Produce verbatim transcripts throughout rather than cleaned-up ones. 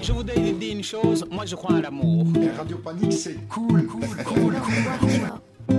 Je voudrais dire une chose, moi je crois à l'amour. Et Radio Panique, c'est cool, cool, cool, cool.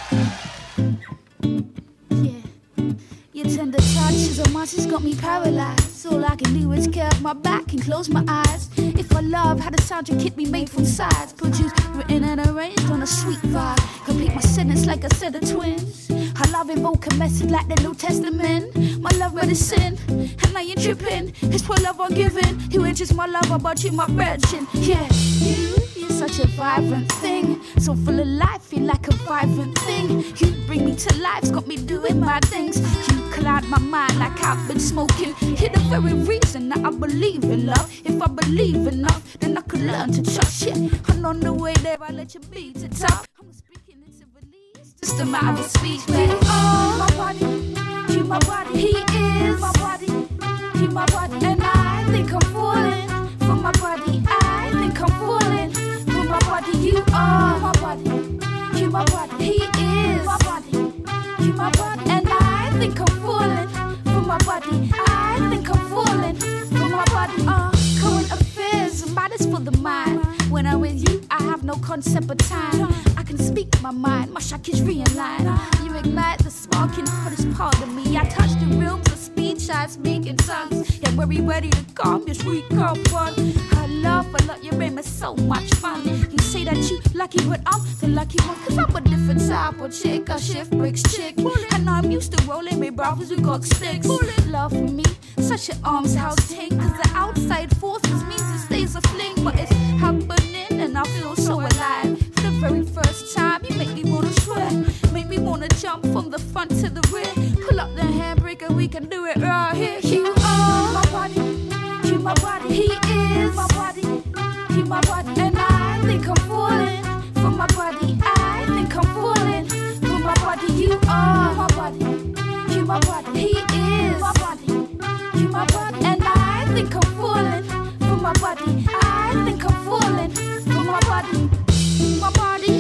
Your tender touches of mine just got me paralyzed. All I can do is curve my back and close my eyes. If our love had a soundtrack kit we made from sides, produced, written and arranged on a sweet vibe. Complete my sentence like a set of twins. Our love invoke a message like the New Testament. My love medicine, and I ain't tripping. It's for love I'm giving. You ain't just my lover, but you my virgin. Yeah, you, you're such a vibrant thing. So full of life, feel like a vibrant thing. You bring me to life, it's got me doing my things. You cloud my mind like I've been smoking. You're the very reason that I believe in love. If I believe enough, then I could learn to trust you. And on the way there, I let you be to top. I'm speaking into release, just a matter of speech, baby. Oh, my body, you my body. He is my body, you my body. And I think I'm falling for my body. I think I'm falling for my body. You are my body, you my body. He is my body, you my body. And I think I'm falling for my body. I think I'm falling for my body. Uh, current affairs, matters for the mind. When I'm with you, I have no concept of time. I can speak my mind, my shock is realigned. You ignite the spark in the hottest part of me. I touch the realms of speech, I speak in tongues. Yeah, we're ready to calm your sweet cup one. I love, I love you, bring me so much fun. You say that you lucky, but I'm the lucky one. Cause I'm a different type of chick, a shift bricks chick. And I'm used to rolling with brothers who got sticks. Love for me, such an arms house thing. Cause the outside forces means it stays a fling. But it's happening and I feel so alive. For the very first time, you make me wanna swear. Make me wanna jump from the front to the rear. Pull up the handbrake and we can do it right here. You are my body, you my body. He is my body, you my body. And I think I'm falling for my body. I think I'm falling for my body. You are my body, you my body. He is my body, you my body. And I think I'm falling for my body. I think I'm falling for my body. My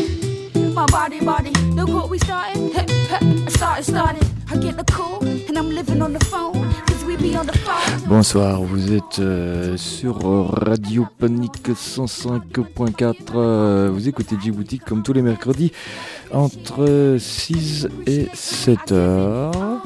body, my body, body. Look what we started. Hey, hey, I started, started. I get the call and I'm living on the phone. Cause we be on the phone. Bonsoir, vous êtes euh, sur Radio Panique cent cinq point quatre. Euh, vous écoutez Djibouti comme tous les mercredis entre six et sept heures.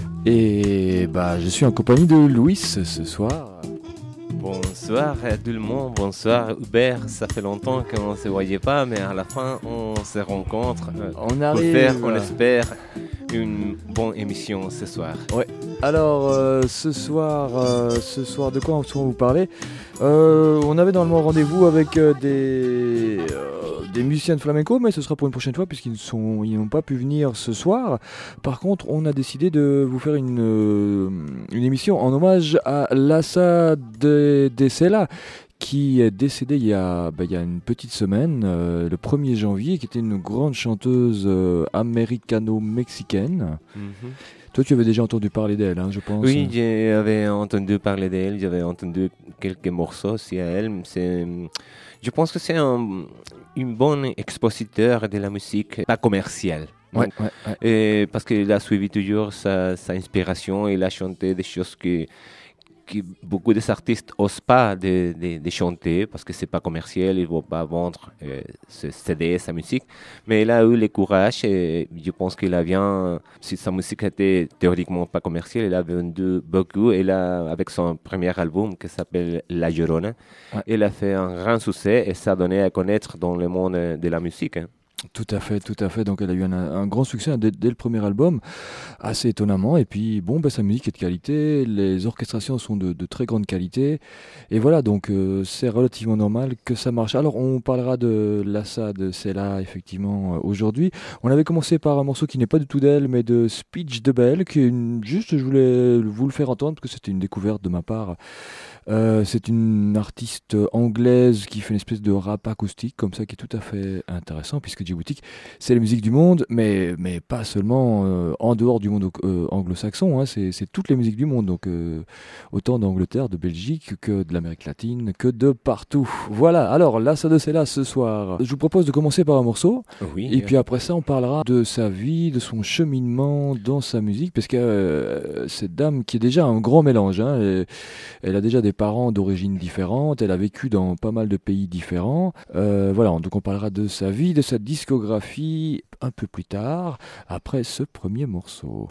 Et bah, je suis en compagnie de Louis ce soir. Bonsoir à tout le monde, bonsoir Hubert, ça fait longtemps qu'on ne se voyait pas, mais à la fin on se rencontre. On arrive. Pour faire, on espère, une bonne émission ce soir. Ouais. Alors euh, ce soir, euh, ce soir de quoi on va vous parler euh, On avait normalement rendez-vous avec euh, des, euh, des musiciens de flamenco, mais ce sera pour une prochaine fois puisqu'ils ne sont, ils n'ont pas pu venir ce soir. Par contre, on a décidé de vous faire une, euh, une émission en hommage à Lassa de, de Sela, qui est décédée il y a, bah, il y a une petite semaine, euh, le premier janvier, qui était une grande chanteuse euh, américano-mexicaine. Mm-hmm. Toi, tu avais déjà entendu parler d'elle, hein, je pense. Oui, j'avais entendu parler d'elle, j'avais entendu quelques morceaux aussi à elle. C'est, je pense que c'est un une bonne expositeur de la musique, pas commerciale. Ouais, ouais, ouais. Et parce qu'il a suivi toujours sa, sa inspiration, il a chanté des choses que que beaucoup d'artistes n'osent pas de, de, de chanter parce que c'est pas commercial, ils ne vont pas vendre euh, ce C D, sa musique. Mais il a eu le courage et je pense qu'il a bien, si sa musique était théoriquement pas commerciale, il a vendu beaucoup. Et là, avec son premier album qui s'appelle La Llorona, ouais. Il a fait un grand succès et ça a donné à connaître dans le monde de la musique. Hein. Tout à fait, tout à fait. Donc elle a eu un, un grand succès dès, dès le premier album, assez étonnamment. Et puis bon, bah, sa musique est de qualité, les orchestrations sont de, de très grande qualité. Et voilà, donc euh, c'est relativement normal que ça marche. Alors on parlera de Lassa de Sela effectivement euh, aujourd'hui. On avait commencé par un morceau qui n'est pas du tout d'elle, mais de Speech de Belle, qui est une, juste, je voulais vous le faire entendre parce que c'était une découverte de ma part. Euh, c'est une artiste anglaise qui fait une espèce de rap acoustique comme ça qui est tout à fait intéressant puisque Djibouti Djibouti, c'est la musique du monde, mais, mais pas seulement euh, en dehors du monde euh, anglo-saxon, hein, c'est, c'est toutes les musiques du monde, donc euh, autant d'Angleterre, de Belgique que de l'Amérique latine, que de partout. Voilà, alors là, ça de c'est là ce soir. Je vous propose de commencer par un morceau, Oui. et puis après ça, on parlera de sa vie, de son cheminement dans sa musique, parce que euh, cette dame qui est déjà un grand mélange, hein, elle, elle a déjà des parents d'origine différente, elle a vécu dans pas mal de pays différents. Euh, voilà, donc on parlera de sa vie, de sa discographie un peu plus tard, après ce premier morceau.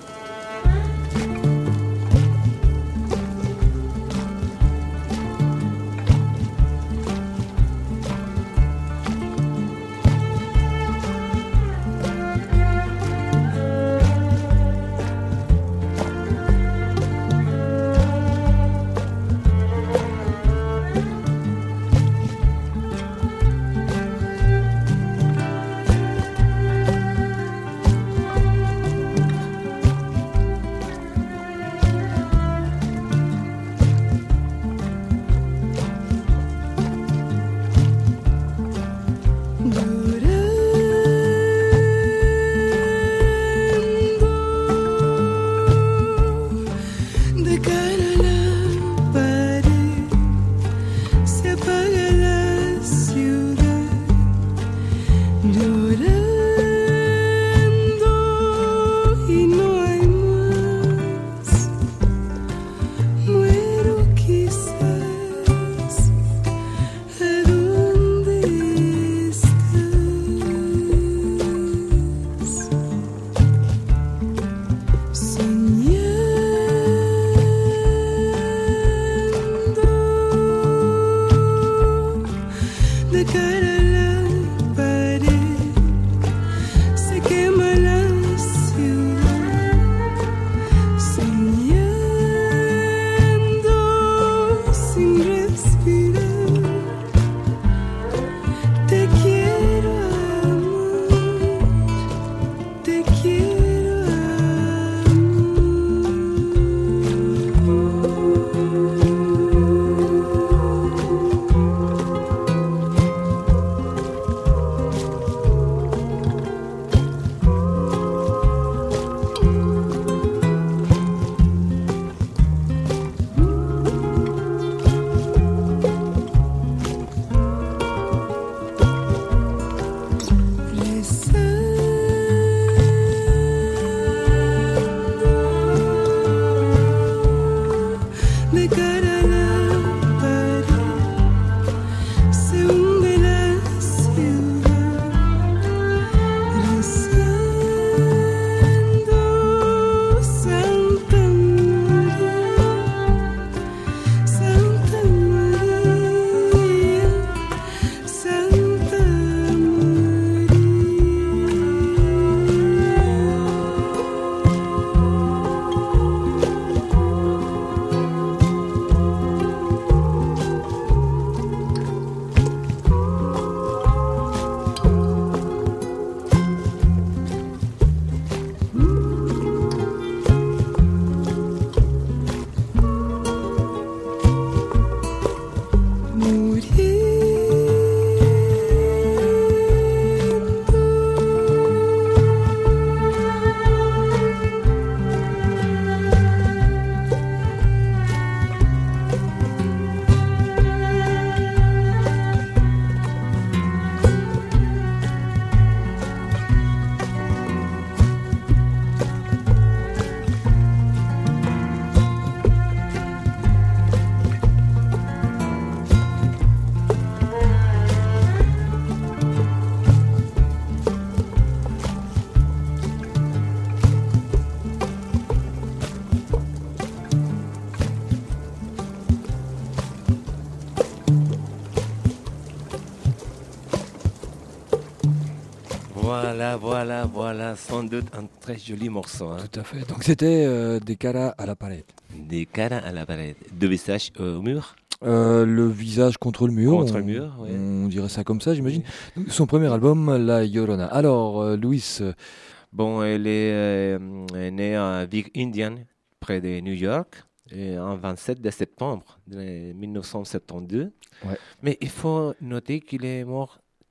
Voilà, voilà, voilà, sans doute un très joli morceau. Hein. Tout à fait. Donc c'était euh, Des caras à la palette. Des caras à la palette. De visage au mur. Euh, le visage contre le mur. Contre on, le mur, oui. On dirait ça comme ça, j'imagine. Oui. Son premier album, La Llorona. Alors, euh, Louis. Bon, elle est euh, née à Big Indian, près de New York, et en vingt-sept de septembre mille neuf cent soixante-douze. Ouais. Mais il faut noter qu'il est mort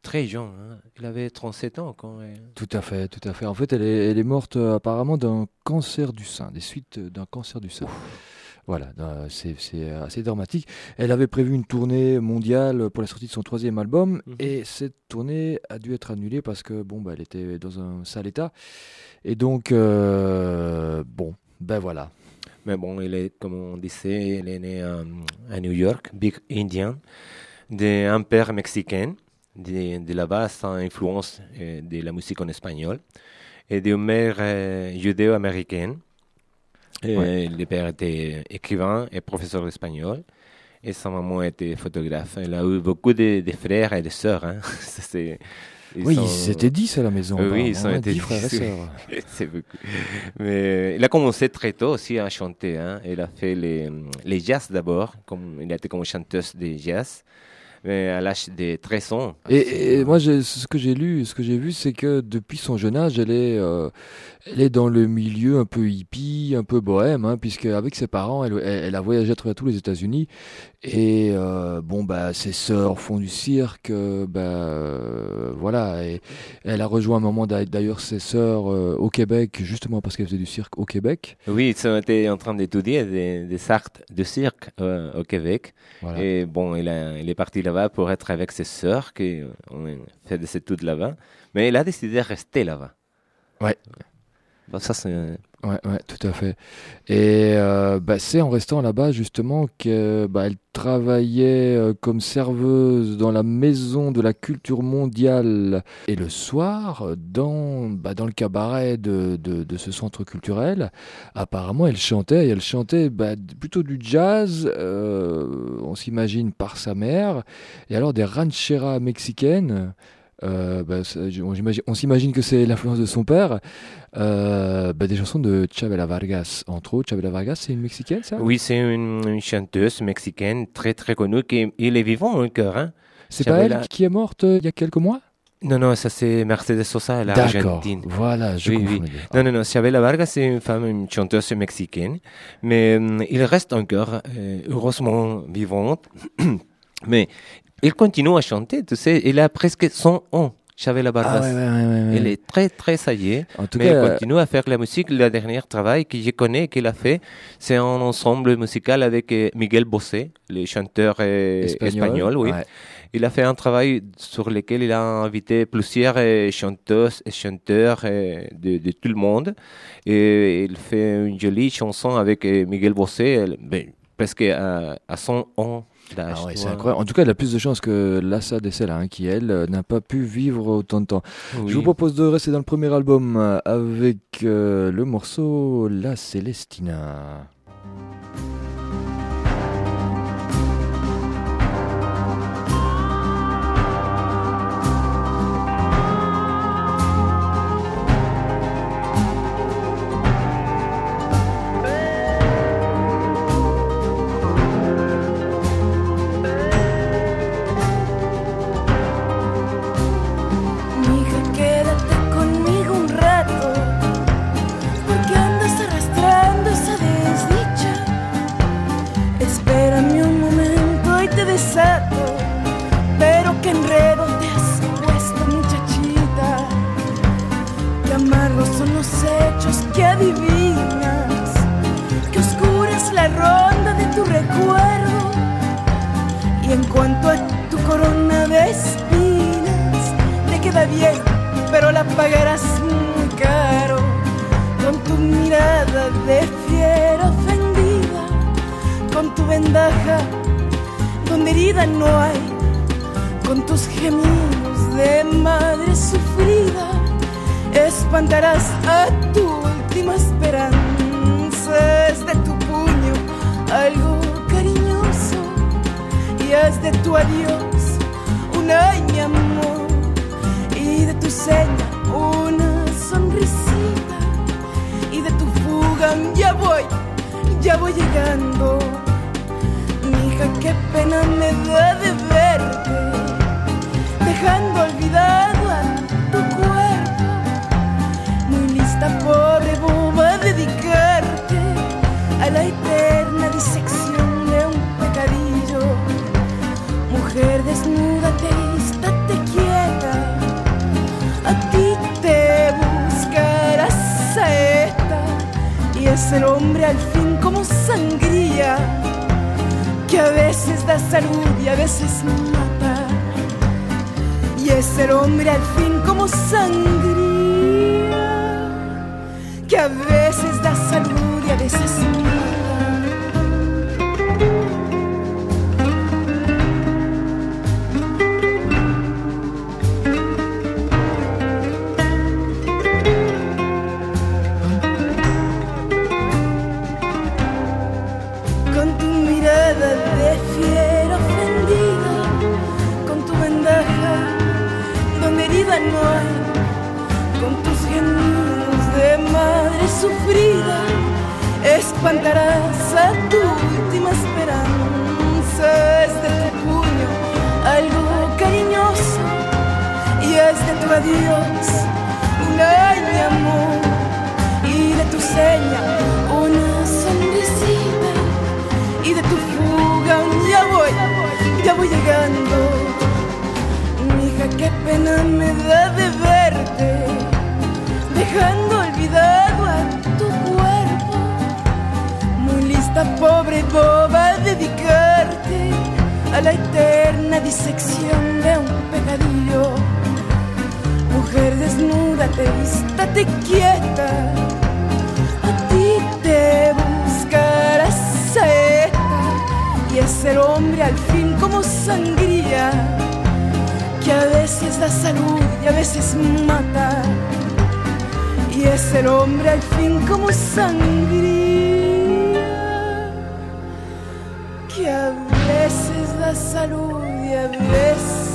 très jeune. Hein. Il avait trente-sept ans quand elle... Tout à fait, tout à fait. En fait, elle est, elle est morte euh, apparemment d'un cancer du sein, des suites euh, d'un cancer du sein. Voilà, euh, c'est, c'est assez dramatique. Elle avait prévu une tournée mondiale pour la sortie de son troisième album, Mhm. et cette tournée a dû être annulée parce que bon, bah, elle était dans un sale état. Et donc, euh, bon, ben voilà. Mais bon, il est, comme on disait, il est né euh, à New York, Big Indian, d'un père mexicain, de, de là-bas sans influence euh, de la musique en espagnol, et d'une mère euh, judéo-américaine. Et Ouais. le père était écrivain et professeur d'espagnol, et sa maman était photographe. Elle a eu beaucoup de, de frères et de sœurs. Hein. Ça, c'est, ils Oui, sont- c'était dix à la maison. Euh, oui, apparemment, ils ont hein, été dix frères et dix, oui. sœurs. C'est beaucoup. Mais il a commencé très tôt aussi à chanter. Hein. Il a fait les, les jazz d'abord. Comme, il a été comme chanteuse de jazz. Mais à l'âge de treize ans. Et, et moi, j'ai- ce que j'ai lu, ce que j'ai vu, c'est que depuis son jeune âge, elle est, euh, elle est dans le milieu un peu hippie, un peu bohème, hein, puisque avec ses parents, elle, elle, elle a voyagé à travers tous les États-Unis. Et euh, bon, bah, ses sœurs font du cirque, euh, bah, euh, voilà. Et elle a rejoint un moment d'a- d'ailleurs ses sœurs euh, au Québec, justement parce qu'elle faisait du cirque au Québec. Oui, ils ont été en train d'étudier des, des arts de cirque euh, au Québec. Voilà. Et bon, il, a, il est parti là-bas pour être avec ses sœurs qui ont fait des études là-bas. Mais il a décidé de rester là-bas. Ouais. Bon, ça, c'est... Ouais, ouais, tout à fait. Et euh, bah, c'est en restant là-bas justement que bah, elle travaillait euh, comme serveuse dans la maison de la culture mondiale. Et le soir, dans, bah, dans le cabaret de, de, de ce centre culturel, apparemment elle chantait. Et elle chantait bah, d- plutôt du jazz, euh, on s'imagine par sa mère, et alors des rancheras mexicaines. Euh, bah, ça, j- on, j'imagine- on s'imagine que c'est l'influence de son père. Euh, bah, des chansons de Chavela Vargas, entre autres. Chavela Vargas, c'est une Mexicaine, ça? Oui, c'est une, une chanteuse mexicaine très très connue qui il est vivant encore. Hein. C'est pas elle Chavela- qui est morte euh, il y a quelques mois? Non, non, ça c'est Mercedes Sosa, D'accord, l'Argentine. voilà, je Oui, confonds oui. les deux. Non, non, non, Chavela Vargas, c'est une femme, une chanteuse mexicaine, mais hum, il reste encore euh, heureusement vivante. Mais il continue à chanter, tu sais, il a presque cent ans, Chavela Vargas. Ah ouais, ouais, ouais, ouais, ouais. Il est très, très âgé, En tout mais cas, il continue à faire la musique. Le dernier travail que je connais qu'il a fait, c'est un ensemble musical avec euh, Miguel Bosé, le chanteur euh, espagnol, espagnol, oui. ouais. Il a fait un travail sur lequel il a invité plusieurs euh, chanteuses et chanteurs euh, de, de tout le monde. Et il fait une jolie chanson avec euh, Miguel Bosé, elle- ben, presque à, à cent ans d'âge. Ah ouais, tu c'est vois. incroyable. En tout cas, elle a plus de chance que Lassa Dessela, hein, qui elle euh, n'a pas pu vivre autant de temps. Oui. Je vous propose de rester dans le premier album euh, avec euh, le morceau La Celestina. Mija, quédate conmigo un rato, porque andas arrastrando esa desdicha. Espérame un momento y te desato, pero qué enredo te has puesto, muchachita. Qué amargos son los hechos que adivinas, que oscura es la ronda de tu recuerdo. Y en cuanto a tu corona de espinas, te queda bien, pero la pagarás muy caro. Con tu mirada de fiera ofendida, con tu vendaja donde herida no hay, con tus gemidos de madre sufrida, espantarás a tu última esperanza. Es de tu puño algo cariñoso y haz de tu adiós un ay mi amor, y de tu seña una sonrisita, y de tu fuga ya voy, ya voy llegando. Mija, qué pena me da de verte, dejando olvidado a tu cuerpo, muy lista pobre boba a dedicarte a la eterna disección de un pecadillo. Mujer, desnúdate y estate quieta, el hombre al fin como sangría, que a veces da salud y a veces mata. Y es el hombre al fin como sangría, que a veces da salud y a veces mata. De fiera ofendida, con tu vendaja donde herida no hay, con tus gemidos de madre sufrida, espantarás a tu última esperanza. Es de tu puño algo cariñoso y es de tu adiós un ay mi amor, y de tu seña una sonrisita, y de tu fuga un ya voy, ya voy llegando. Mija, qué pena me da de verte, dejando olvidado a tu cuerpo. Muy lista, pobre boba, a dedicarte a la eterna disección de un pecadillo. Mujer, desnúdate, estate quieta, a ti te buscará saeta. Y es el hombre al fin como sangría, que a veces da salud y a veces mata. Y es el hombre al fin como sangría, que a veces da salud y a veces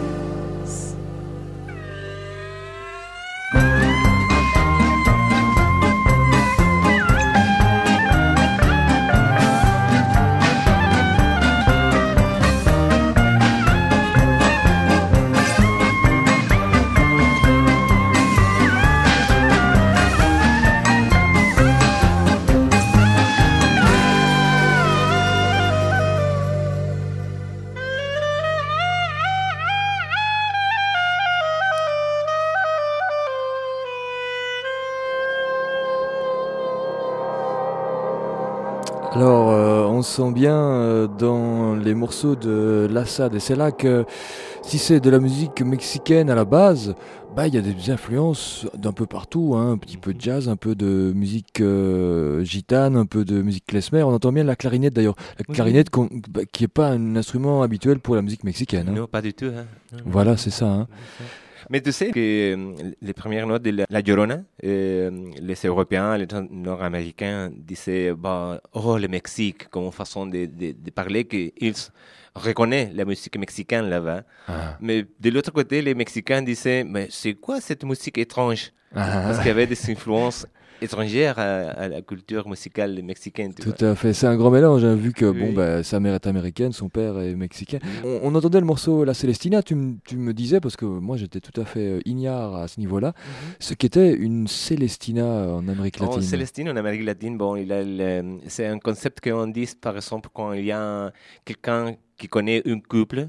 Alors, euh, on sent bien euh, dans les morceaux de Lassad, et c'est là que si c'est de la musique mexicaine à la base, bah il y a des influences d'un peu partout, hein, un petit peu de jazz, un peu de musique euh, gitane, un peu de musique klezmer. On entend bien la clarinette d'ailleurs, la clarinette qu'on, bah, qui est pas un instrument habituel pour la musique mexicaine. Hein. Non, pas du tout. Hein. Voilà, c'est ça. Hein. Mais tu sais que euh, les premières notes de la, la Llorona, euh, les Européens, les Nord-Américains disaient bah, oh le Mexique, comme façon de, de, de parler qu'ils reconnaissent la musique mexicaine là-bas. Ah. Mais de l'autre côté, les Mexicains disaient mais c'est quoi cette musique étrange? Ah. Parce qu'il y avait des influences étrangère à, à la culture musicale mexicaine. Tout vois. à fait, c'est un grand mélange, hein, vu que oui. bon, bah, sa mère est américaine, son père est mexicain. On, on entendait le morceau La Celestina, tu, m- tu me disais, parce que moi j'étais tout à fait ignare à ce niveau-là, mm-hmm. ce qu'était une Celestina en Amérique latine. Bon, Celestina en Amérique latine, bon, il a le, c'est un concept qu'on dit par exemple quand il y a quelqu'un qui connaît un couple,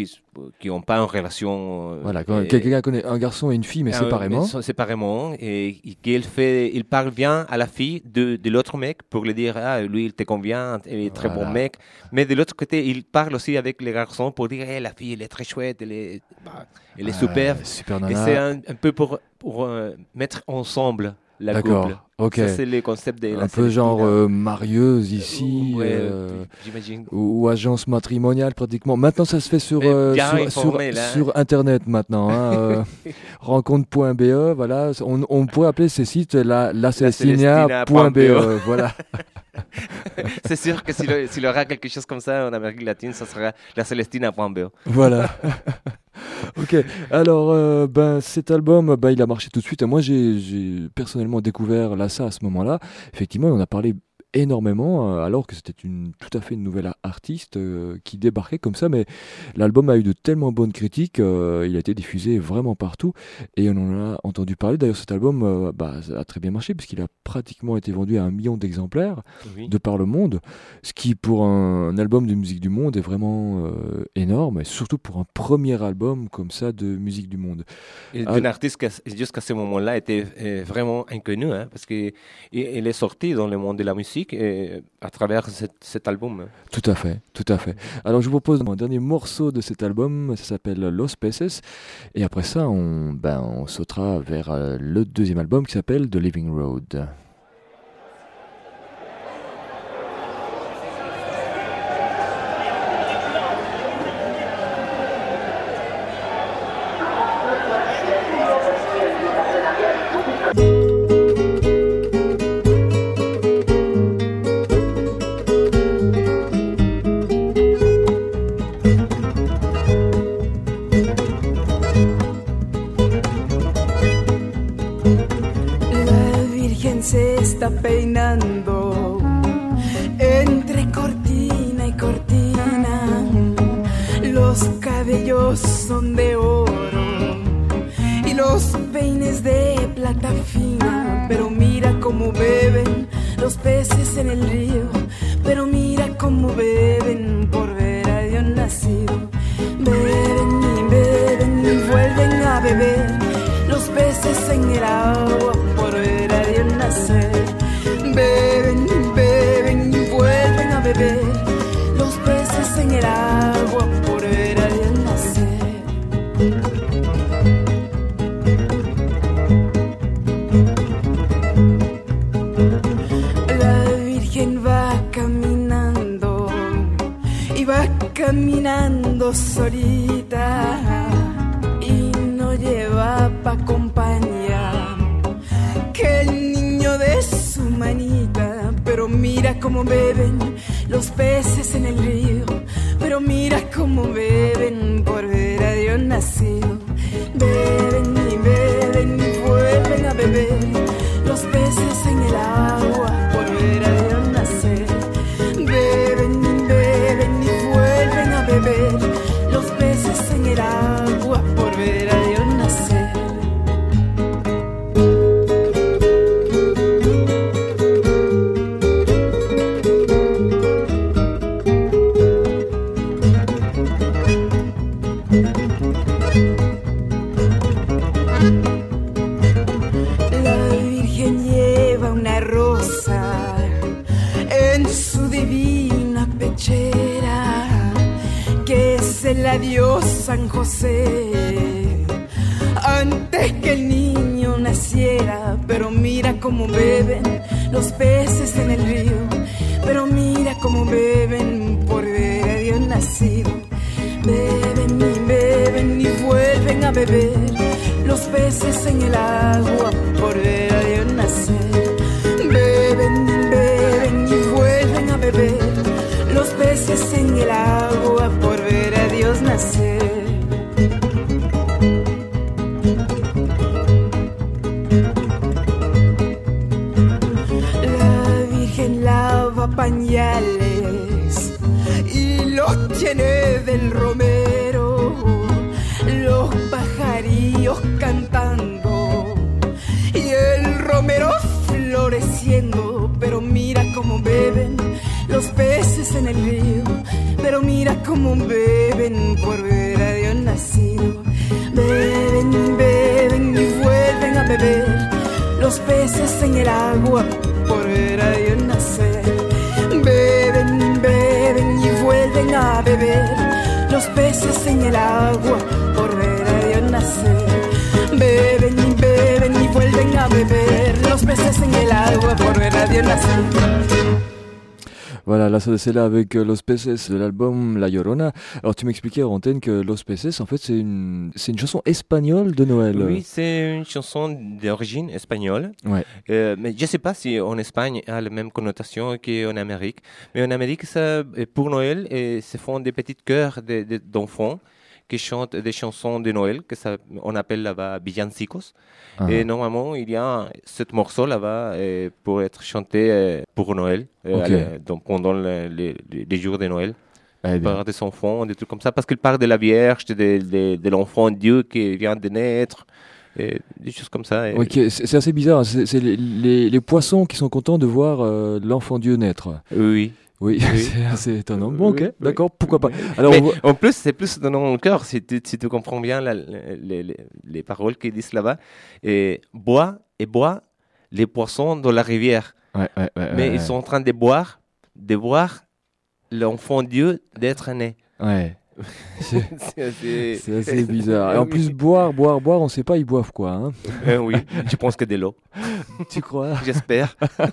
qui n'ont pas une relation. Voilà, quand et, quelqu'un connaît un garçon et une fille, mais un, séparément. Mais séparément, et, et qu'il fait, il parle bien à la fille de, de l'autre mec pour lui dire ah lui il te convient, il est très voilà. bon mec. Mais de l'autre côté, il parle aussi avec les garçons pour dire hey, la fille elle est très chouette, elle est, bah, elle est ah, super. super nana. Et c'est un, un peu pour pour euh, mettre ensemble la D'accord. couple. Ok. Ça, c'est le concept de la un peu genre euh, marieuse ici, ouais, euh, j'imagine. Ou, ou agence matrimoniale pratiquement. Maintenant, ça se fait sur euh, sur, informé, sur, sur internet maintenant. Hein, euh, rencontre point b e, voilà. On, on pourrait appeler ces sites la la Celestina point b e, voilà. C'est sûr que s'il, s'il y aura quelque chose comme ça en Amérique latine, ça sera la Celestina point b e. Voilà. Ok, alors euh, ben, cet album, ben, il a marché tout de suite. Moi, j'ai, j'ai personnellement découvert Lassa à ce moment-là. Effectivement, on a parlé énormément, euh, alors que c'était une, tout à fait une nouvelle a- artiste euh, qui débarquait comme ça, mais l'album a eu de tellement bonnes critiques, euh, il a été diffusé vraiment partout, et on en a entendu parler. D'ailleurs, cet album euh, bah, ça a très bien marché, puisqu'il a pratiquement été vendu à un million d'exemplaires Oui. de par le monde, ce qui pour un, un album de musique du monde est vraiment euh, énorme, et surtout pour un premier album comme ça de musique du monde. Et Ah. d'un artiste qui, jusqu'à ce moment-là, était euh, vraiment inconnu, hein, parce qu'il il est sorti dans le monde de la musique et, à travers cet, cet album. hein. Tout à fait, tout à fait. Alors je vous propose un dernier morceau de cet album, ça s'appelle Los Peces, et après ça on, ben, on sautera vers euh, le deuxième album qui s'appelle The Living Road. La Virgen se está peinando entre cortina y cortina. Los cabellos son de oro y los peines de plata fina. Pero mira cómo beben los peces en el río. Pero mira cómo beben por ver a Dios nacido. Beben y beben y vuelven a beber los peces en el agua por ver a Dios nacer. Beben y beben y vuelven a beber los peces en el agua por ver a Dios nacer. La Virgen va caminando y va caminando solita y no lleva pa' compañía que el niño de su manita. Pero mira cómo beben los peces en el río. Pero mira cómo beben por ver a Dios nacido. Beben y beben y vuelven a beber los peces en el agua por ver a Dios nacer. Beben y beben y vuelven a beber los peces en el agua por ver a Dios nacer. La Virgen lleva una rosa en su divina pechera, que se la dio San José antes que el niño naciera. Pero mira cómo beben los peces en el río. Pero mira cómo beben por ver a Dios nacido. Beben y beben y vuelven a beber los peces en el agua por ver a Dios nacer. Beben y beben y vuelven a beber los peces en el agua por ver a Dios nacer. La Virgen lava pañales y los tiene del romero, los pajarillos cantando y el romero floreciendo. Pero mira cómo beben los peces en el río. Pero mira cómo beben por ver a Dios nacido. Beben y beben y vuelven a beber los peces en el agua por ver a Dios nacer. Beben y beben y vuelven a beber los peces en el agua por ver a Dios nacer. Beben y beben y vuelven a beber los peces en el agua por ver a Dios nacer. Voilà, là c'est là avec euh, Los Peces de l'album La Llorona. Alors tu m'expliquais en antenne que Los Peces en fait c'est une, c'est une chanson espagnole de Noël. Oui, c'est une chanson d'origine espagnole. Ouais. Euh, mais je ne sais pas si en Espagne a la même connotation qu'en Amérique. Mais en Amérique, ça, pour Noël, et se font des petits chœurs de- de- d'enfants qui chantent des chansons de Noël, que ça, on appelle là-bas villancicos. Ah. Et normalement, il y a ce morceau là-bas euh, pour être chanté euh, pour Noël, euh, Ok. euh, donc pendant le- les, les- les jours de Noël. Eh bien. Par des enfants, des trucs comme ça, parce qu'il parle de la Vierge, de, de, de l'enfant Dieu qui vient de naître, et des choses comme ça. Et- Ok, c'est c'est assez bizarre. C'est c'est les, les- les poissons qui sont contents de voir euh, l'enfant Dieu naître. Oui. Oui, Oui. c'est assez étonnant. Bon, ok, Oui, oui. d'accord, pourquoi pas. Alors, Mais on voit- en plus, c'est plus dans mon cœur, si tu, si tu comprends bien la- les, les- les paroles qu'ils disent là-bas. Et bois et bois les poissons dans la rivière. Ouais, ouais, ouais, Mais ouais, ils sont en train de boire, de boire l'enfant Dieu d'être né. Ouais. C'est C'est assez... c'est assez bizarre. Et en plus, boire, boire, boire, on sait pas, ils boivent quoi. Hein. Euh, oui, je pense que de l'eau, Tu crois? j'espère.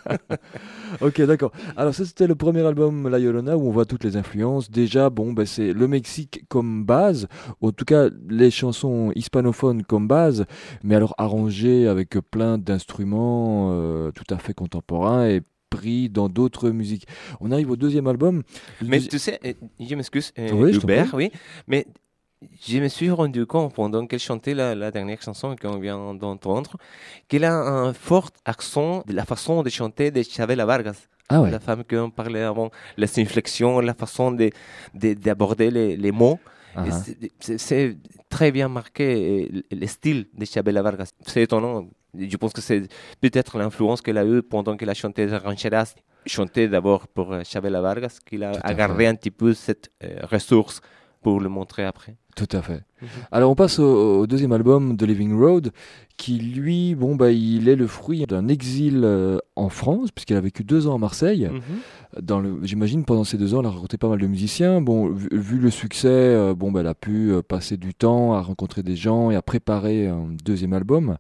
Ok, d'accord. Alors ça, c'était le premier album La Llorona où on voit toutes les influences. Déjà, bon, ben, c'est le Mexique comme base, ou en tout cas les chansons hispanophones comme base, mais alors arrangées avec plein d'instruments euh, tout à fait contemporains et pris dans d'autres musiques. On arrive au deuxième album. Le Mais deuxi- tu sais, euh, je m'excuse, euh, Oui, je t'en Hubert, oui, mais je me suis rendu compte pendant qu'elle chantait la, la dernière chanson qu'on vient d'entendre, qu'elle a un fort accent de la façon de chanter de Chavela Vargas, Ah ouais. la femme qu'on parlait avant, les inflexions, la façon de, de- d'aborder les, les mots. Ah Et ah. c'est- C'est c'est très bien marqué, euh, le le style de Chavela Vargas. C'est étonnant. Je pense que c'est peut-être l'influence qu'elle a eue pendant qu'elle a chanté les rancheras. Chanté d'abord pour euh, Chavela Vargas, qu'il a, Tout à a gardé un petit peu cette euh, ressource pour le montrer après. Tout à fait. Alors on passe au, au deuxième album de Living Road, qui lui, bon bah il est le fruit d'un exil euh, en France, puisqu'elle a vécu deux ans à Marseille. Dans le, j'imagine pendant ces deux ans, elle a rencontré pas mal de musiciens. Bon, vu, vu le succès, euh, bon bah elle a pu euh, passer du temps à rencontrer des gens et à préparer un deuxième album.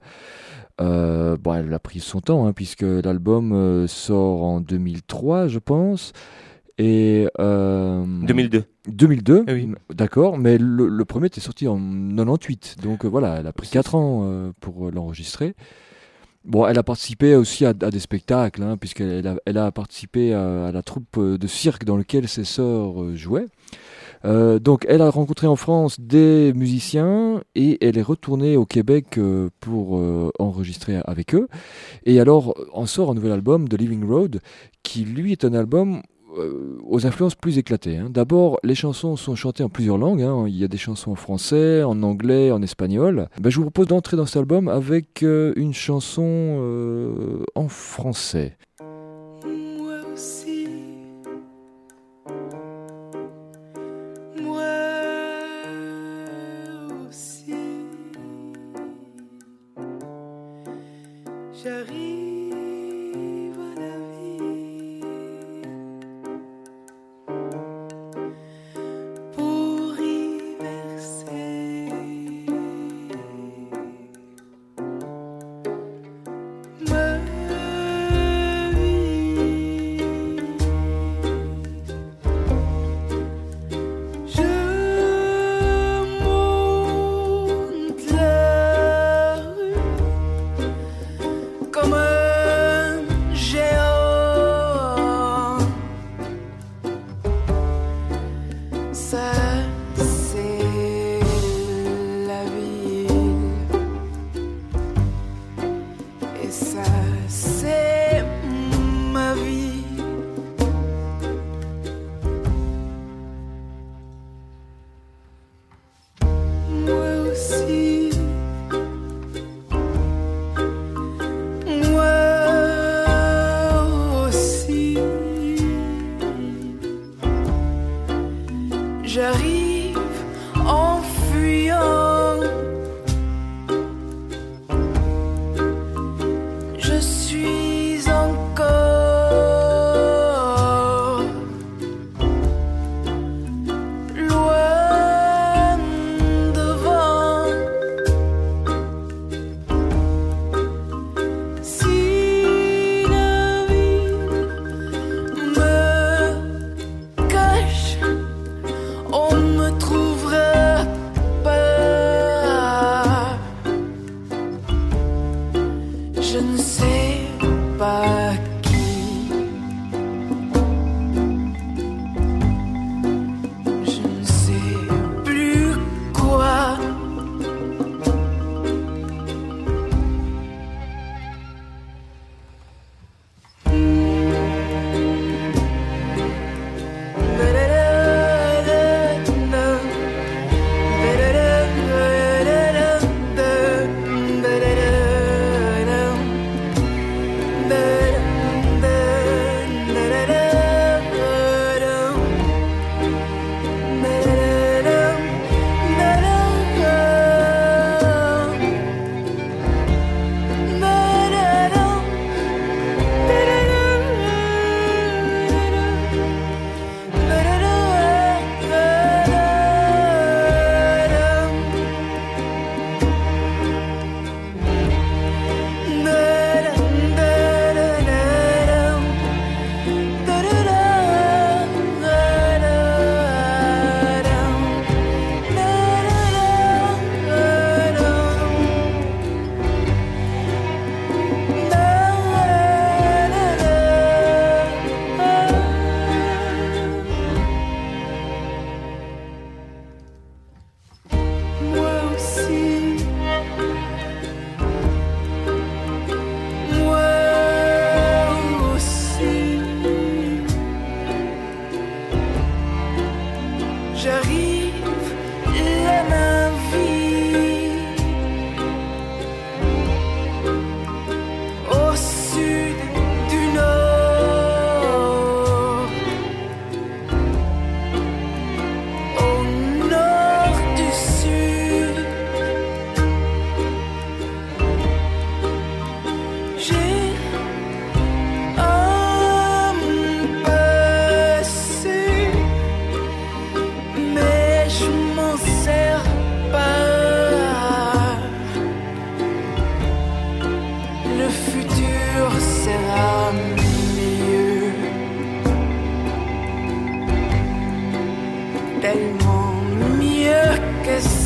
Euh, bon, elle a pris son temps, hein, puisque l'album euh, sort en deux mille trois, je pense. Et euh, deux mille deux. deux mille deux, Oui. d'accord, mais le, le premier était sorti en quatre-vingt-huit, donc euh, voilà, elle a pris C'est quatre ans euh, pour euh, l'enregistrer. Bon, elle a participé aussi à, à des spectacles, hein, puisqu'elle elle a, elle a participé à, à la troupe euh, de cirque dans laquelle ses sœurs euh, jouaient. Euh, donc, elle a rencontré en France des musiciens et elle est retournée au Québec euh, pour euh, enregistrer avec eux. Et alors, en sort un nouvel album de Living Road, qui lui est un album euh, aux influences plus éclatées. Hein. D'abord, les chansons sont chantées en plusieurs langues. Hein. Il y a des chansons en français, en anglais, en espagnol. Ben, je vous propose d'entrer dans cet album avec euh, une chanson euh, en français. Moi aussi, moi aussi, j'arrive à la vie pour y verser ma vie. Je monte la rue comme un géant. Ça, c'est la ville. Et ça, c'est ma vie. Moi aussi, moi aussi, j'arrive en fuyant. Je suis encore loin devant.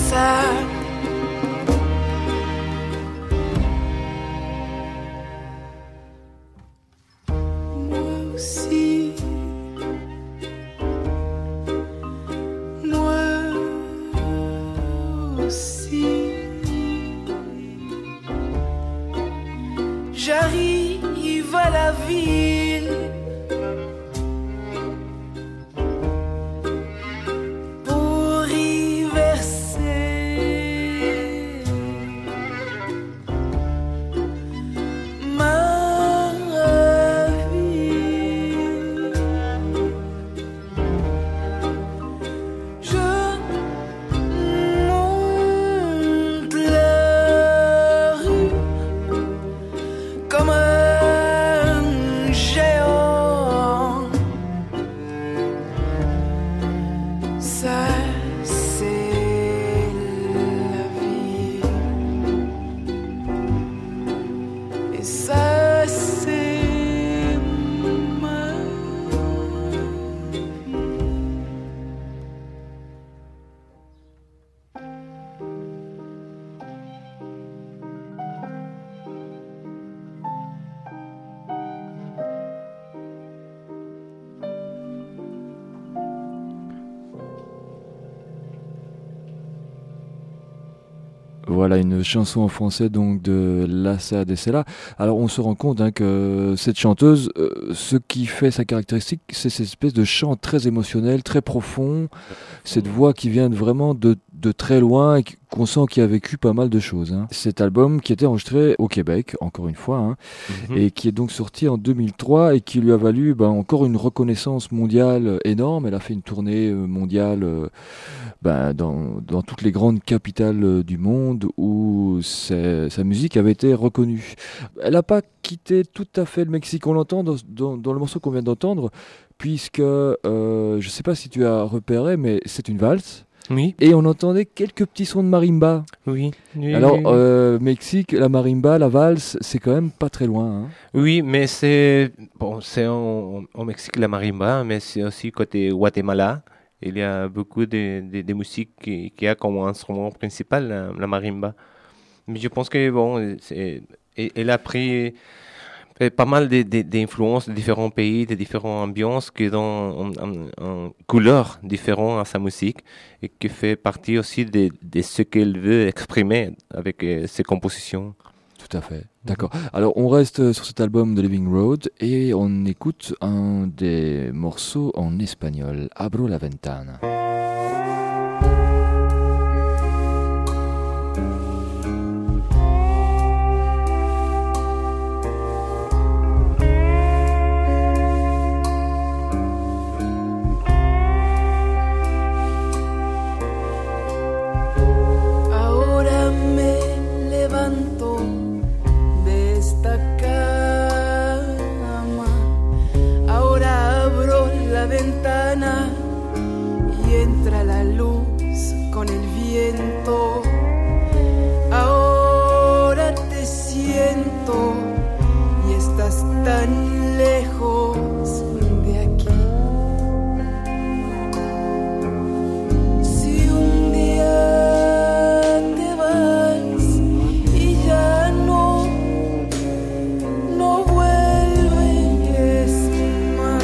sad. Moi aussi, moi aussi, j'arrive à la ville pour y verser ma vie. Je monte la rue comme un géant. Ça, c'est la vie. Et ça, c'est ma vie. Voilà une chanson en français donc de Lassa de Sela. Alors on se rend compte hein, que cette chanteuse, euh, ce qui fait sa caractéristique, c'est cette espèce de chant très émotionnel, très profond, cette voix qui vient vraiment de, de très loin et qu'on sent qu'il a vécu pas mal de choses. Hein. Cet album qui était enregistré au Québec, encore une fois, hein, mm-hmm. et qui est donc sorti en deux mille trois et qui lui a valu ben, encore une reconnaissance mondiale énorme. Elle a fait une tournée mondiale euh, ben, dans, dans toutes les grandes capitales du monde où sa musique avait été reconnue. Elle n'a pas quitté tout à fait le Mexique. On l'entend dans, dans, dans le morceau qu'on vient d'entendre, puisque euh, je ne sais pas si tu as repéré, mais c'est une valse. Oui. Et on entendait quelques petits sons de marimba. Oui. oui Alors, oui, oui. Euh, Mexique, la marimba, la valse, c'est quand même pas très loin. Hein. Oui, mais c'est bon, c'est au Mexique la marimba, mais c'est aussi côté Guatemala. Il y a beaucoup de, de, de musique qui, qui a comme instrument principal la, la marimba. Mais je pense que bon, c'est, elle a pris pas mal d'influences de, de, de différents pays, de différentes ambiances qui donnent une couleur différente à sa musique et qui fait partie aussi de, de ce qu'elle veut exprimer avec ses compositions. Tout à fait, d'accord. Alors on reste sur cet album de Living Road et on écoute un des morceaux en espagnol, Abro la ventana. Con el viento, ahora te siento y estás tan lejos de aquí. Si un día te vas y ya no, no vuelves más.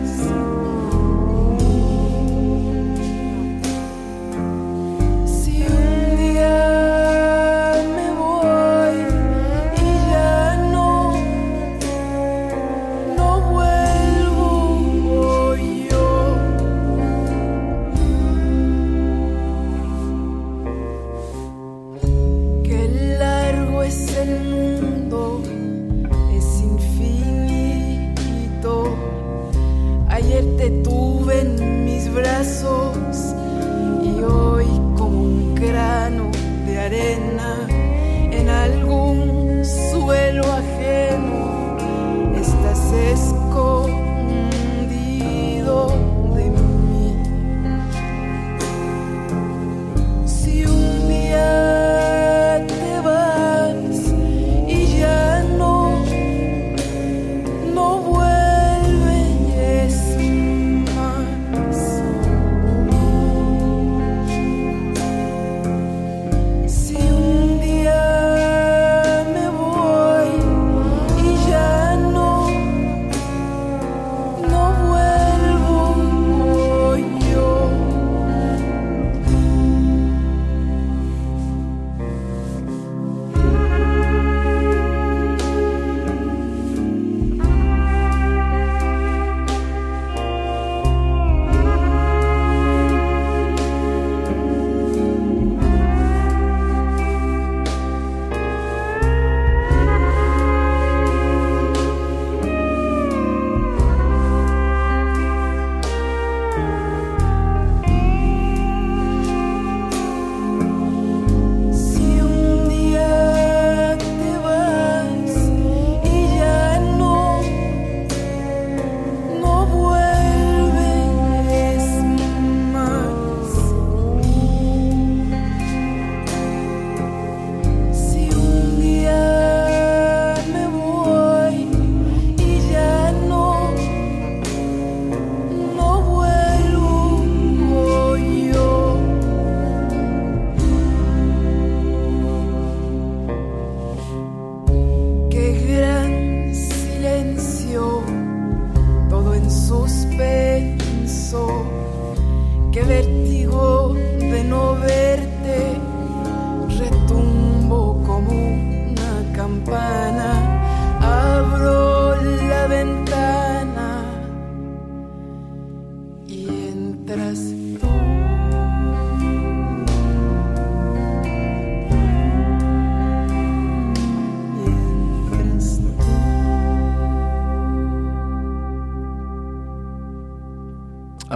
Te tuve en mis brazos y hoy como un grano de arena en algún suelo ajeno estás escondido de mí. Si un día te vas y ya no, no vuelves.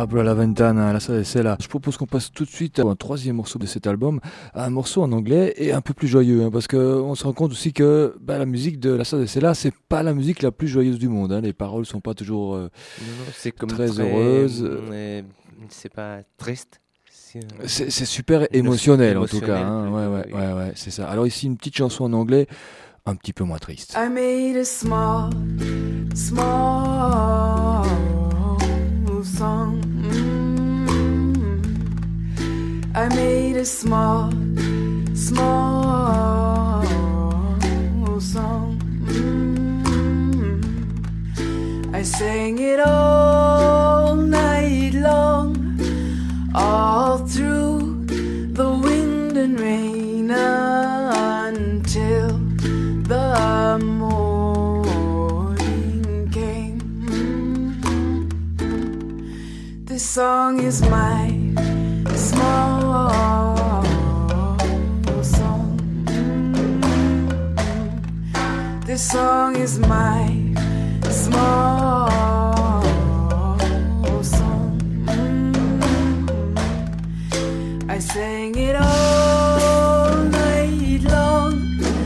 Abra la Ventana, la salle c'est là. Je propose qu'on passe tout de suite à un troisième morceau de cet album, un morceau en anglais et un peu plus joyeux, hein, parce qu'on se rend compte aussi que bah, la musique de la salle c'est là, c'est pas la musique la plus joyeuse du monde. Hein. Les paroles sont pas toujours euh, non, non, c'est comme très, très heureuses. Euh, c'est pas triste. C'est, c'est, c'est super émotionnel, émotionnel en tout cas. Hein. Ouais, ouais, oui. ouais, ouais, c'est ça. Alors ici une petite chanson en anglais, un petit peu moins triste. I made a small, small song. Mm-hmm. I made a small, small song. Mm-hmm. I sang it all night long, all through the wind and rain until the morning came. This song is my small song. This song is my small song. I sang it all night long.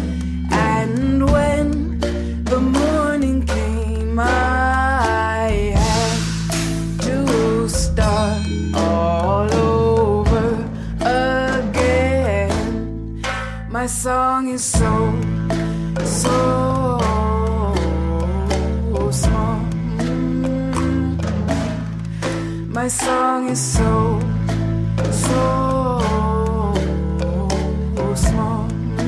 I had to start all over again. My song is so, so small. My song is so, so small.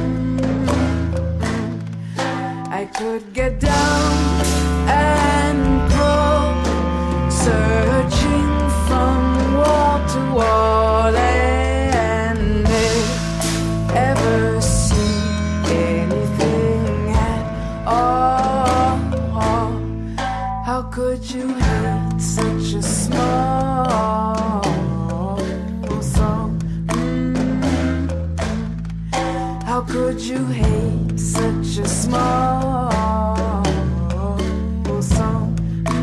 I could get down and crawl, searching from wall to wall, and ever see anything at all. How could you hate such a small song? Mm-hmm. How could you hate such a small song?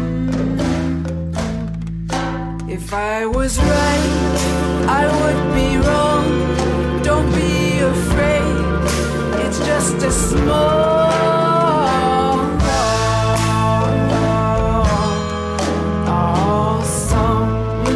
If I was right, I would be wrong. Don't be afraid, it's just a small song.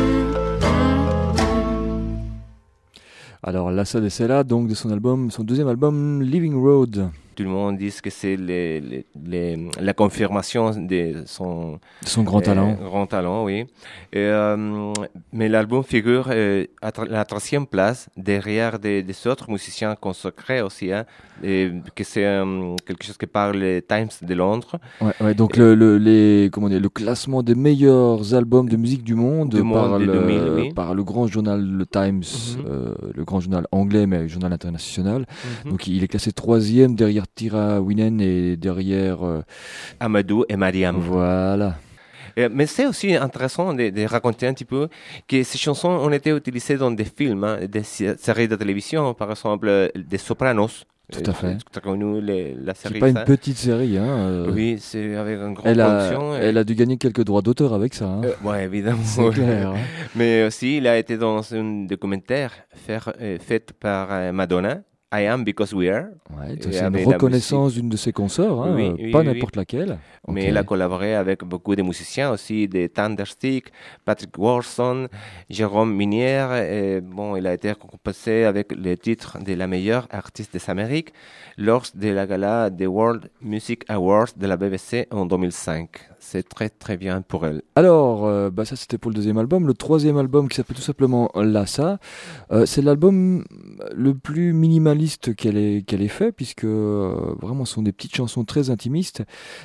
Alors La Salle c'est là, donc de son album, son deuxième album Living Road. Tout le monde dit que c'est les, les, les, la confirmation de son, son grand euh, talent. Grand talent, oui. Et, euh, mais l'album figure euh, à tra- la troisième place, derrière des, des autres musiciens consacrés aussi, hein, et que c'est euh, quelque chose que parle les Times de Londres. Ouais, ouais, donc et le, le, les, comment dire, le classement des meilleurs albums de musique du monde, du monde par, de le, deux mille, oui. par le grand journal le Times, mm-hmm. euh, le grand journal anglais, mais le journal international. Mm-hmm. Donc il est classé troisième derrière Tira Winen et derrière euh, Amadou et Mariam. Voilà. Et, mais c'est aussi intéressant de, de raconter un petit peu que ces chansons ont été utilisées dans des films, hein, des séries de télévision, par exemple des Sopranos. Tout à fait. Tu as connu les, la série. C'est pas ça. Une petite série, hein. Euh, oui, c'est avec une grande elle production. A, et... Elle a dû gagner quelques droits d'auteur avec ça. Hein. Euh, oui, évidemment. C'est clair. Hein. Mais aussi, il a été dans un documentaire fait, euh, fait par euh, Madonna. I Am Because We Are. Ouais, c'est une reconnaissance d'une de ses consoeurs, hein, oui, oui, pas oui, n'importe oui. laquelle. Mais okay. elle a collaboré avec beaucoup de musiciens aussi, des Thunderstick, Patrick Warson, Jérôme Minière. Et bon, il a été récompensé avec le titre de la meilleure artiste des Amériques lors de la gala des World Music Awards de la B B C en deux mille cinq. C'est très très bien pour elle. Alors, euh, bah ça c'était pour le deuxième album. Le troisième album qui s'appelle tout simplement Lassa, euh, c'est l'album le plus minimaliste qu'elle ait, qu'elle ait fait, puisque euh, vraiment ce sont des petites chansons très intimistes.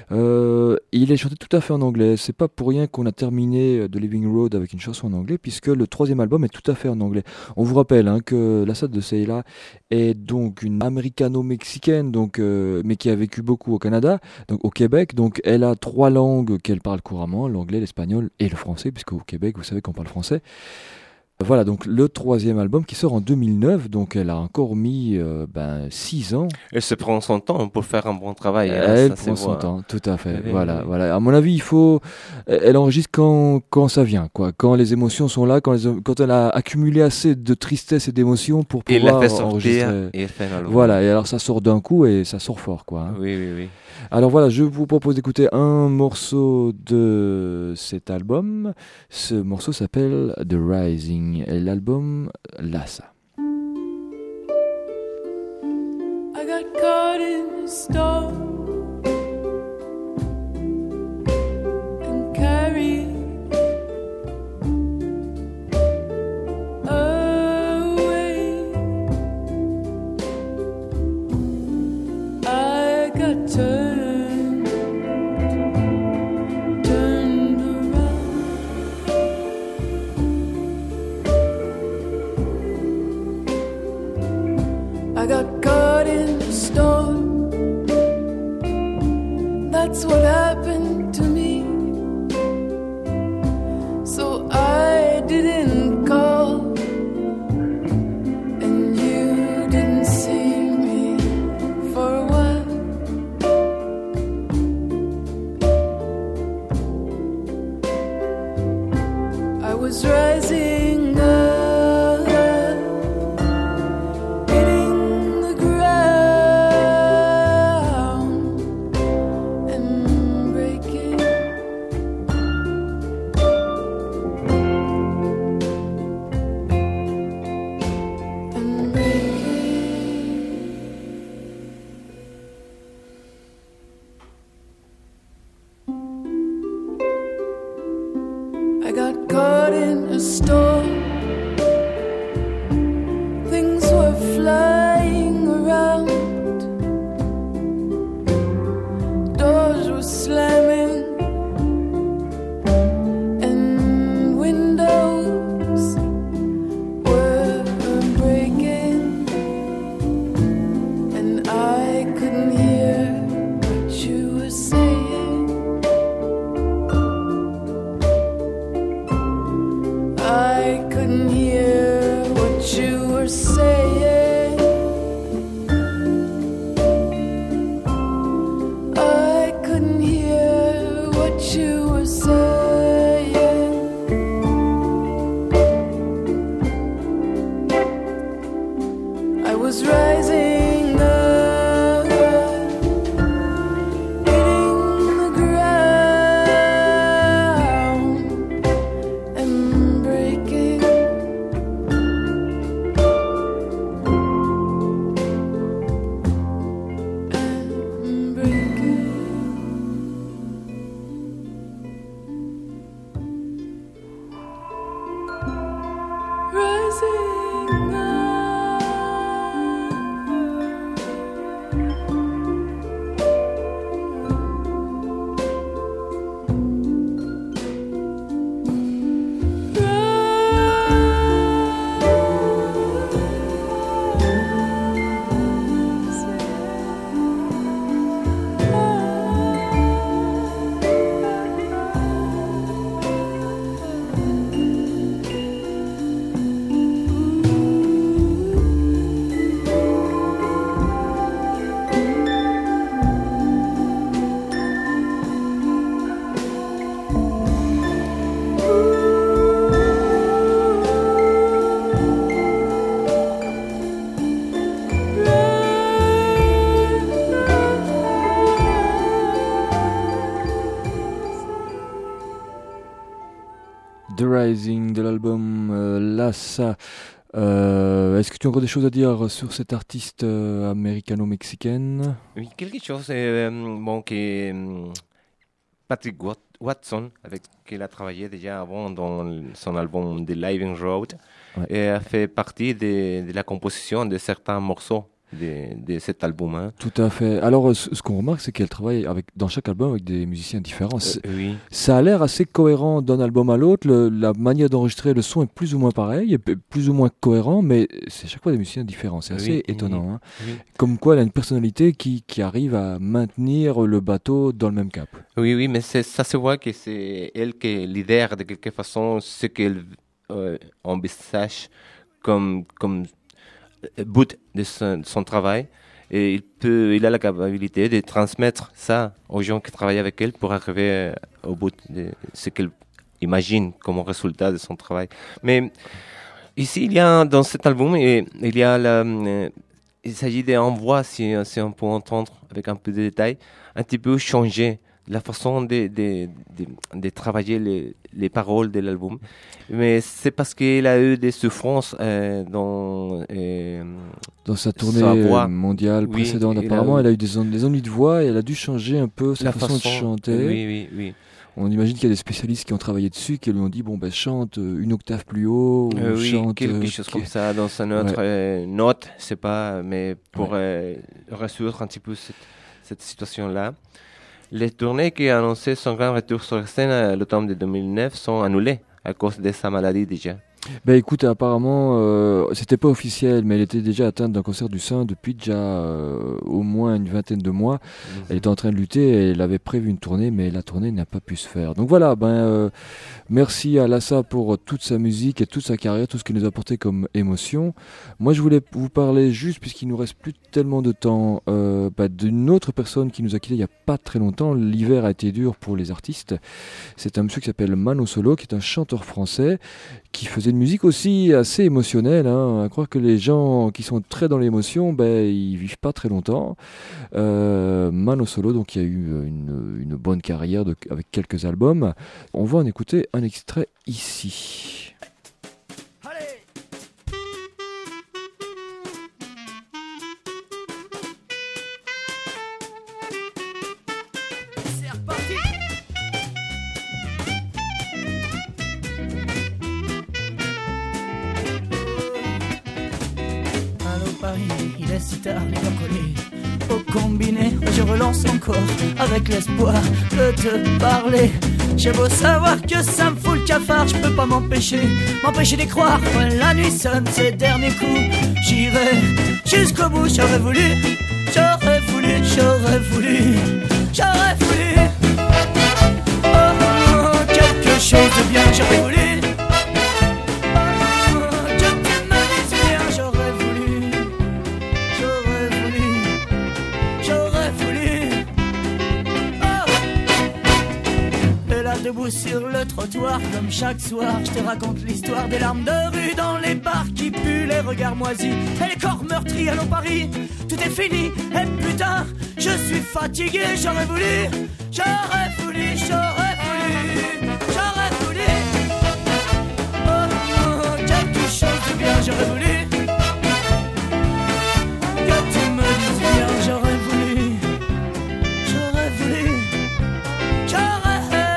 Euh, il est chanté tout à fait en anglais. C'est pas pour rien qu'on a terminé The Living Road avec une chanson en anglais, puisque le troisième album est tout à fait en anglais. On vous rappelle hein, que Lassa de Seila est donc une américano-mexicaine, donc, euh, mais qui a vécu beaucoup au Canada, donc au Québec. Donc elle a trois langues qu'elle parle couramment, l'anglais, l'espagnol et le français, puisque au Québec, vous savez qu'on parle français. Voilà, donc le troisième album qui sort en deux mille neuf, donc elle a encore mis euh, ben, six ans. Elle se prend son temps pour faire un bon travail. hein, Elle ça prend se son voit. temps, tout à fait. Oui, voilà, oui. voilà. À mon avis, il faut. Elle enregistre quand, quand ça vient, quoi. Quand les émotions sont là, quand, les- quand elle a accumulé assez de tristesse et d'émotions pour Et il la pouvoir fait sortir enregistrer. et elle fait un album. Voilà, et alors ça sort d'un coup et ça sort fort, quoi. hein. Oui, oui, oui. Alors voilà, je vous propose d'écouter un morceau de cet album. Ce morceau s'appelle The Rising et l'album Lassa. I got caught in a storm and carried away. I got turned, turned around. I got caught in the storm. That's what happened to me. So I didn't call, and you didn't see me for a while. I was rising up, hitting the ground and breaking. And breaking. I got caught in a storm. Things were flying around. Doors were slamming and windows were breaking. And I couldn't hear what you were saying. I couldn't hear what you were saying. I couldn't hear what you were saying. I was rising up, hitting the ground and breaking. And breaking. Rising The Rising de l'album euh, Lassa. Euh, est-ce que tu as encore des choses à dire sur cette artiste euh, américano-mexicaine? Oui, quelque chose euh, bon, que euh, Patrick Wat- Watson, avec qui il a travaillé déjà avant dans son album The Living Road, Ouais. et a fait partie de, de la composition de certains morceaux de, de cet album. hein. Tout à fait. Alors, euh, ce, ce qu'on remarque, c'est qu'elle travaille avec, dans chaque album avec des musiciens différents. C'est- Euh, oui. Ça a l'air assez cohérent d'un album à l'autre. Le- la manière d'enregistrer le son est plus ou moins pareil, et p- plus ou moins cohérent, mais c'est chaque fois des musiciens différents. C'est assez Oui, étonnant. hein. Oui. Comme quoi, elle a une personnalité qui, qui arrive à maintenir le bateau dans le même cap. Oui, oui, mais c'est- ça se voit que c'est elle qui est leader de quelque façon, ce qu'elle euh, envisage comme, comme but de son, de son travail. Et il, peut, il a la capacité de transmettre ça aux gens qui travaillent avec elle pour arriver au bout de ce qu'elle imagine comme résultat de son travail. Mais ici, il y a dans cet album, il y a la, il s'agit d'un voix, si, si on peut entendre avec un peu de détail, un petit peu changer la façon de, de, de, de travailler les, les paroles de l'album. Mais c'est parce qu'il a eu des souffrances euh, dans, euh, dans sa tournée sa mondiale oui, précédente. Apparemment, a eu... elle a eu des, en, des ennuis de voix et elle a dû changer un peu sa la façon, façon de chanter. Oui, oui, oui. On imagine qu'il y a des spécialistes qui ont travaillé dessus, qui lui ont dit bon ben chante une octave plus haut, ou euh, oui, chante quelque euh, chose qui... comme ça dans sa autre ouais. euh, note, c'est pas, mais pour ouais. euh, résoudre un petit peu cette, cette situation-là. Les tournées qui ont annoncé son grand retour sur la scène à l'automne de deux mille neuf sont annulées à cause de sa maladie déjà. Ben écoute, apparemment, euh, c'était pas officiel, mais elle était déjà atteinte d'un cancer du sein depuis déjà euh, au moins une vingtaine de mois. Mmh. Elle était en train de lutter et elle avait prévu une tournée, mais la tournée n'a pas pu se faire. Donc voilà, ben euh, merci à Lassa pour toute sa musique et toute sa carrière, tout ce qu'il nous a apporté comme émotion. Moi, je voulais vous parler juste, puisqu'il nous reste plus tellement de temps, euh, bah, d'une autre personne qui nous a quittés il y a pas très longtemps. L'hiver a été dur pour les artistes. C'est un monsieur qui s'appelle Mano Solo, qui est un chanteur français qui faisait une musique aussi assez émotionnelle, hein. À croire que les gens qui sont très dans l'émotion, ben ils vivent pas très longtemps. Euh, Mano Solo, donc il y a eu une, une bonne carrière de, avec quelques albums. On va en écouter un extrait ici. Allez. C'est reparti. Il est si tard, les gars collés au combiné, je relance encore avec l'espoir de te parler. J'ai beau savoir que ça me fout le cafard, je peux pas m'empêcher, m'empêcher d'y croire. Quand la nuit sonne ses derniers coups, j'irai jusqu'au bout. J'aurais voulu, j'aurais voulu, j'aurais voulu, j'aurais voulu. Oh, oh, quelque chose de bien, j'aurais voulu. Debout sur le trottoir comme chaque soir, je te raconte l'histoire des larmes de rue dans les bars qui puent, les regards moisis et les corps meurtris. Allô Paris, tout est fini et putain, je suis fatigué. J'aurais voulu, j'aurais voulu, j'aurais voulu, j'aurais voulu. Oh, oh, quelque chose de bien, j'aurais voulu que tu me dises bien. J'aurais voulu, j'aurais voulu, j'aurais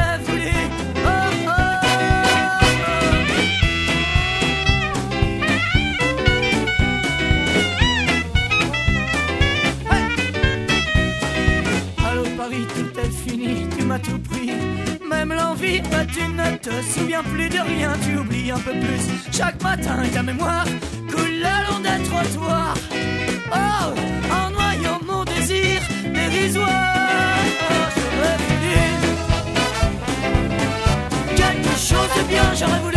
tout pris, même l'envie, bah, tu ne te souviens plus de rien, tu oublies un peu plus. Chaque matin, ta mémoire coule le long des trottoirs. Oh, en noyant mon désir dérisoire. Oh, j'aurais voulu quelque chose de bien, j'aurais voulu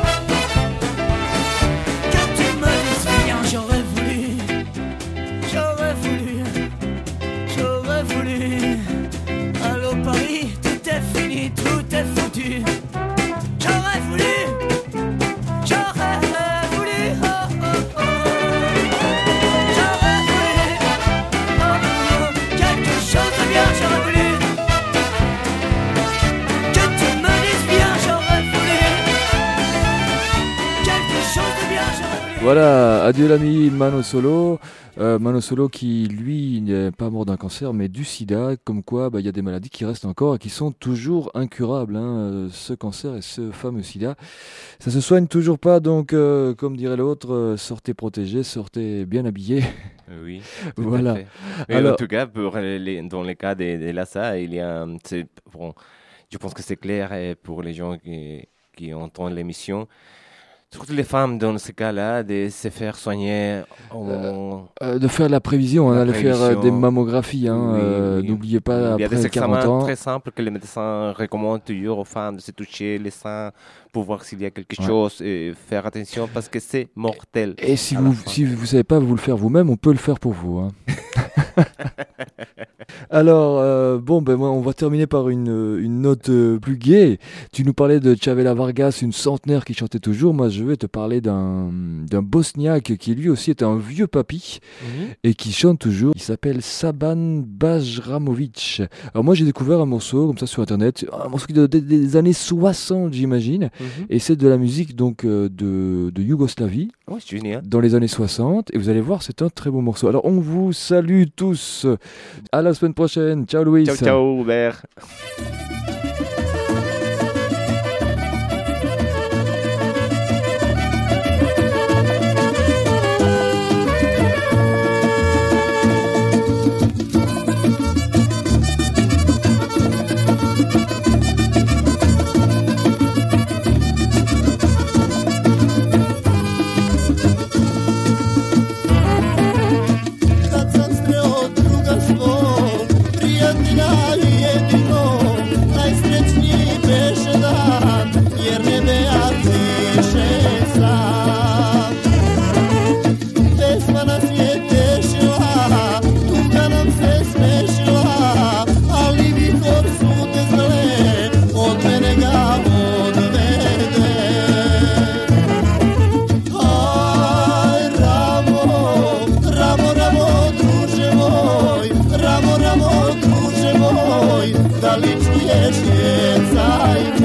que tu me dises bien. J'aurais voulu, j'aurais voulu, j'aurais voulu. Allô Paris, tout est fini, tout est foutu. J'aurais voulu, j'aurais voulu, oh oh oh. J'aurais voulu, oh oh, quelque chose de bien, j'aurais voulu que tu me dises bien. J'aurais voulu quelque chose de bien, j'aurais voulu. Voilà, adieu l'ami Mano Solo. Euh, Mano Solo qui, lui, n'est pas mort d'un cancer, mais du sida, comme quoi bah, y a des maladies qui restent encore et qui sont toujours incurables, hein, ce cancer et ce fameux sida. Ça se soigne toujours pas, donc, euh, comme dirait l'autre, euh, sortez protégés, sortez bien habillés. Oui, voilà. Alors, en tout cas, pour les, dans le cas de, de Lassa, il y a, bon, je pense que c'est clair pour les gens qui, qui entendent l'émission. surtout les femmes dans ce cas-là, de se faire soigner au moment... Euh, de faire la prévision, La hein, de faire euh, prévision. des mammographies. Hein, Oui, euh, oui. N'oubliez pas, Il y a des après quarante examens ans. très simples que les médecins recommandent toujours aux femmes de se toucher les seins pour voir s'il y a quelque Ouais. chose et faire attention parce que c'est mortel. Et si à la vous fin. si vous savez pas vous le faire vous-même, on peut le faire pour vous. Hein. Alors, euh, bon, ben moi, on va terminer par une, une note euh, plus gaie. Tu nous parlais de Chavela Vargas, une centenaire qui chantait toujours. Moi, je vais te parler d'un d'un bosniaque qui lui aussi était un vieux papy et qui chante toujours. Il s'appelle Saban Bajramovic. Alors moi, j'ai découvert un morceau comme ça sur Internet, un morceau qui date des, des années soixante, j'imagine. Mhm. Et c'est de la musique donc euh, de, de Yougoslavie Ouais, c'est génial. dans les années soixante. Et vous allez voir, c'est un très beau morceau. Alors, on vous salue tous. À la semaine prochaine. Ciao, Louis. Ciao, ciao, Hubert. Kad sam sreo druga svog prijatelja jedinog, najsrećniji beše dan, jer ne beatiše sam. Pesma nas je tešila, tuga nam se smešila, ali vihor sude zle, od mene ga odvede. Aj, Ramo, Ramo, Ramo, druže moj, Ramo, Ramo, druže moj, da li čuješ jecaj